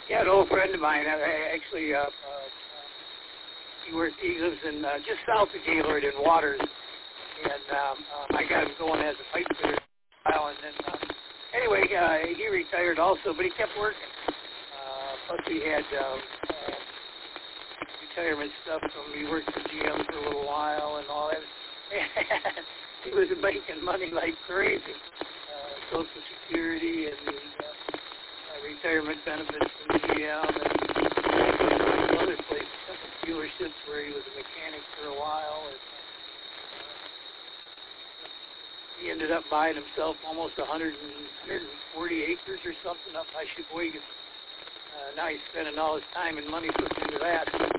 Yeah, an old friend of mine. Actually, he lives in just south of Gaylord in Waters, and I got him going as a pipe fitter. And then, anyway, he retired also, but he kept working. Plus, he had retirement stuff from he worked for GM for a little while and all that. He was making money like crazy. Social Security and the retirement benefits from GM and other places, some dealerships where he was a mechanic for a while. And, he ended up buying himself almost 140 acres or something up by Sheboygan. Now he's spending all his time and money putting into that.